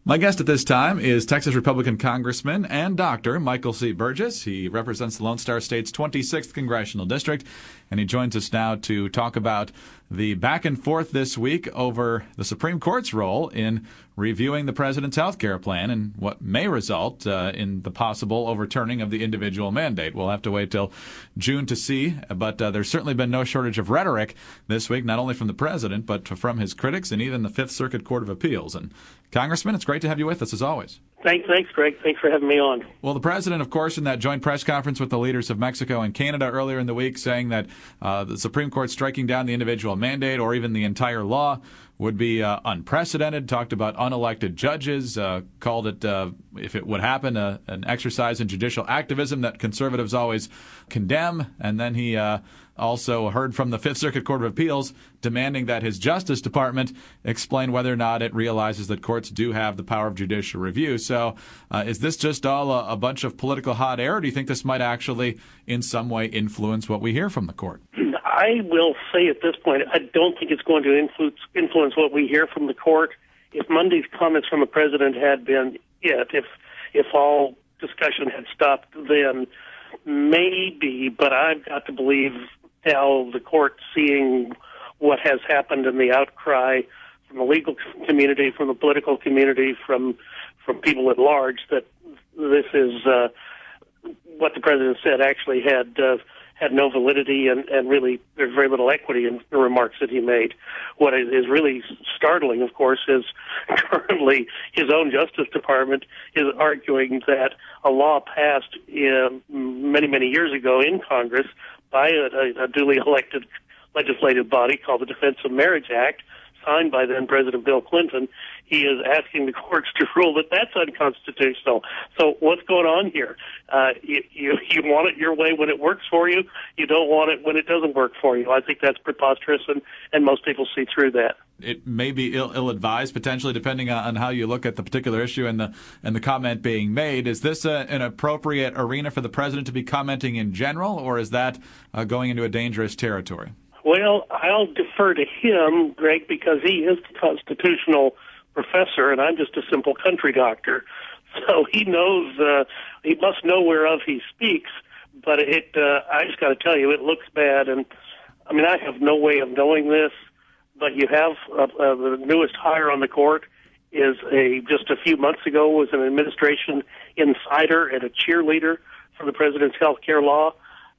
My guest at this time is Texas Republican Congressman and Dr. Michael C. Burgess. He represents the Lone Star State's 26th Congressional District, and he joins us now to talk about the back and forth this week over the Supreme Court's role in reviewing the president's health care plan and what may result in the possible overturning of the individual mandate. We'll have to wait till June to see, but there's certainly been no shortage of rhetoric this week, not only from the president, but from his critics and even the Fifth Circuit Court of Appeals. And Congressman, it's great to have you with us, as always. Thanks, Greg. Thanks for having me on. Well, the president, of course, in that joint press conference with the leaders of Mexico and Canada earlier in the week, saying that the Supreme Court striking down the individual mandate or even the entire law would be unprecedented, talked about unelected judges, called it, if it would happen, an exercise in judicial activism that conservatives always condemn. And then he also heard from the Fifth Circuit Court of Appeals demanding that his Justice Department explain whether or not it realizes that courts do have the power of judicial review. So is this just all a bunch of political hot air, or do you think this might actually in some way influence what we hear from the court? I will say at this point, I don't think it's going to influence what we hear from the court. If Monday's comments from the president had been it, if all discussion had stopped then, maybe, but I've got to believe now the court, seeing what has happened in the outcry from the legal community, from the political community, from people at large, that this is what the president said actually had no validity, and really there's very little equity in the remarks that he made. What is really startling, of course, is currently his own Justice Department is arguing that a law passed many, many years ago in Congress by a duly elected legislative body called the Defense of Marriage Act, signed by then President Bill Clinton. He is asking the courts to rule that that's unconstitutional. So what's going on here? You want it your way when it works for you. You don't want it when it doesn't work for you. I think that's preposterous, and most people see through that. It may be ill-advised, potentially, depending on how you look at the particular issue and the comment being made. Is this an appropriate arena for the president to be commenting in general, or is that going into a dangerous territory? Well, I'll defer to him, Greg, because he is the constitutional professor, and I'm just a simple country doctor. So he knows, he must know whereof he speaks. But I just got to tell you, it looks bad. And I mean, I have no way of knowing this, but you have the newest hire on the court is just a few months ago was an administration insider and a cheerleader for the president's health care law.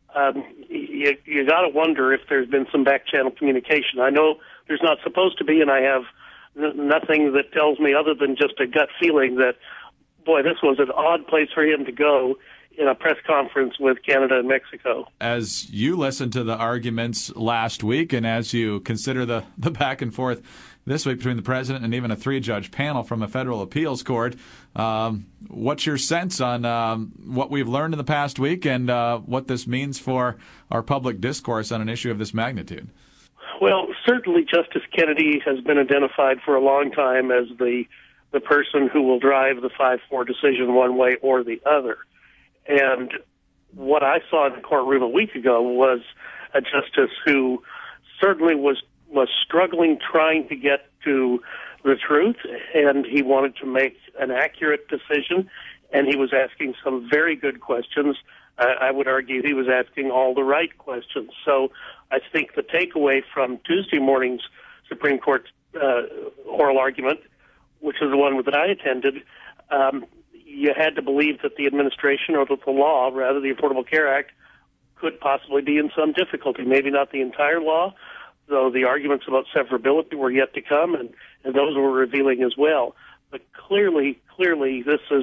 You got to wonder if there's been some back-channel communication. I know there's not supposed to be, and I have nothing that tells me other than just a gut feeling that, boy, this was an odd place for him to go in a press conference with Canada and Mexico. As you listened to the arguments last week and as you consider the back and forth this week between the president and even a three-judge panel from a federal appeals court, what's your sense on what we've learned in the past week and what this means for our public discourse on an issue of this magnitude? Well, certainly Justice Kennedy has been identified for a long time as the person who will drive the 5-4 decision one way or the other. And what I saw in the courtroom a week ago was a justice who certainly was struggling trying to get to the truth, and he wanted to make an accurate decision, and he was asking some very good questions. I would argue he was asking all the right questions. So I think the takeaway from Tuesday morning's Supreme Court oral argument, which is the one that I attended, you had to believe that the administration, or that the law, rather the Affordable Care Act, could possibly be in some difficulty. Maybe not the entire law, though the arguments about severability were yet to come, and those were revealing as well. But clearly, this is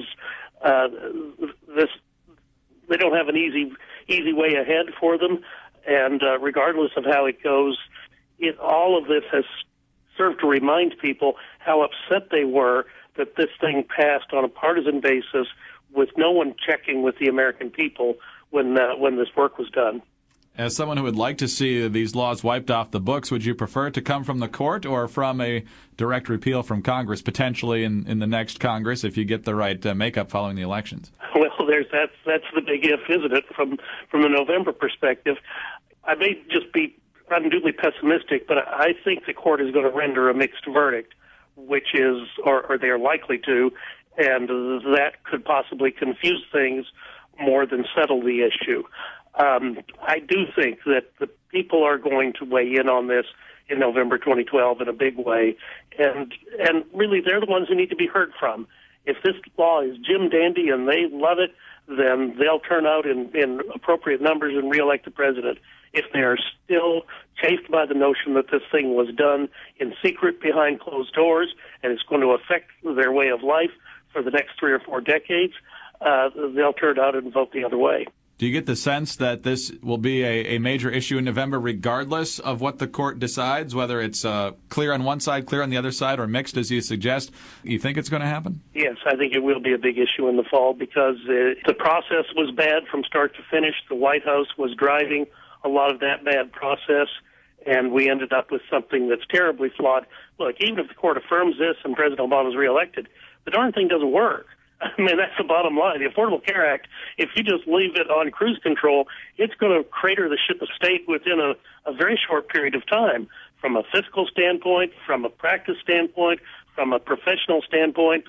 they don't have an easy way ahead for them, and regardless of how it goes, all of this has served to remind people how upset they were that this thing passed on a partisan basis with no one checking with the American people when this work was done. As someone who would like to see these laws wiped off the books, would you prefer it to come from the court or from a direct repeal from Congress, potentially in the next Congress, if you get the right makeup following the elections? Well, that's the big if, isn't it, from a November perspective. I may just be unduly pessimistic, but I think the court is going to render a mixed verdict. which is, or they are likely to, and that could possibly confuse things more than settle the issue. I do think that the people are going to weigh in on this in November 2012 in a big way, and really they're the ones who need to be heard from. If this law is Jim Dandy and they love it, then they'll turn out in appropriate numbers and reelect the president. If they are still chafed by the notion that this thing was done in secret behind closed doors and it's going to affect their way of life for the next 3 or 4 decades, they'll turn out and vote the other way. Do you get the sense that this will be a major issue in November regardless of what the court decides, whether it's clear on one side, clear on the other side, or mixed, as you suggest? You think it's going to happen? Yes, I think it will be a big issue in the fall because the process was bad from start to finish. The White House was driving a lot of that bad process, and we ended up with something that's terribly flawed. Look, even if the court affirms this and President Obama is reelected, the darn thing doesn't work. I mean, that's the bottom line. The Affordable Care Act, if you just leave it on cruise control, it's going to crater the ship of state within a very short period of time. From a fiscal standpoint, from a practice standpoint, from a professional standpoint,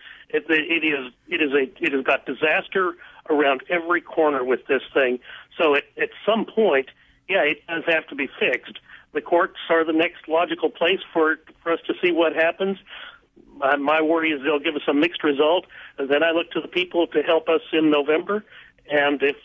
it has got disaster around every corner with this thing. So at some point, yeah, it does have to be fixed. The courts are the next logical place for us to see what happens. My worry is they'll give us a mixed result. And then I look to the people to help us in November. And if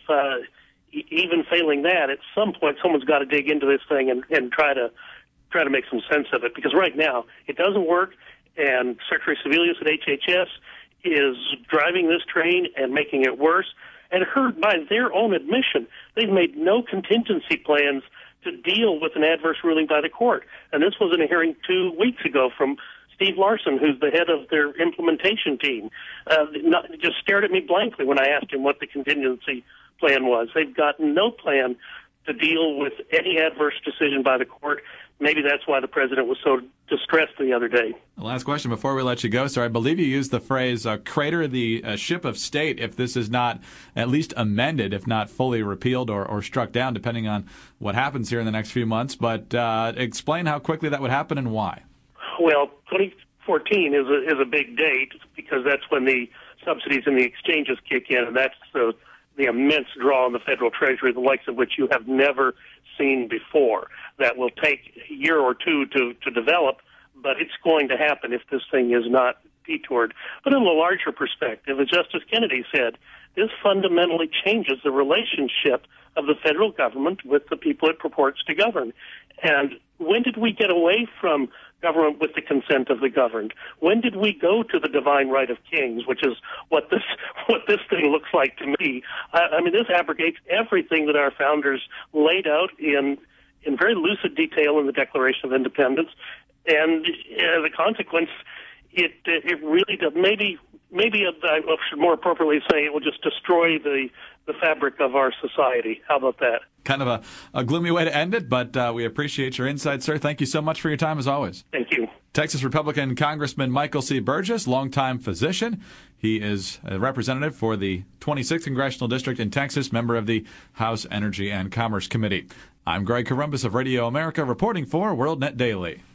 even failing that, at some point someone's got to dig into this thing and try to make some sense of it. Because right now it doesn't work, and Secretary Sebelius at HHS is driving this train and making it worse. And heard by their own admission, they've made no contingency plans to deal with an adverse ruling by the court. And this was in a hearing 2 weeks ago from Steve Larson, who's the head of their implementation team, just stared at me blankly when I asked him what the contingency plan was. They've got no plan to deal with any adverse decision by the court. Maybe that's why the president was so distressed the other day. Last question before we let you go, sir. I believe you used the phrase crater the ship of state if this is not at least amended, if not fully repealed or struck down, depending on what happens here in the next few months. But explain how quickly that would happen and why. Well, 2014 is a big date because that's when the subsidies and the exchanges kick in, and that's the immense draw on the federal treasury, the likes of which you have never seen before. That will take a year or two to develop, but it's going to happen if this thing is not detoured. But in a larger perspective, as Justice Kennedy said, this fundamentally changes the relationship of the federal government with the people it purports to govern. And when did we get away from government with the consent of the governed? When did we go to the divine right of kings, which is what this thing looks like to me? I mean, this abrogates everything that our founders laid out in very lucid detail in the Declaration of Independence, and as a consequence, it really does. Maybe I should more appropriately say it will just destroy the fabric of our society. How about that? Kind of a gloomy way to end it, but we appreciate your insight, sir. Thank you so much for your time, as always. Thank you. Texas Republican Congressman Michael C. Burgess, longtime physician. He is a representative for the 26th Congressional District in Texas, member of the House Energy and Commerce Committee. I'm Greg Corombos of Radio America, reporting for WorldNet Daily.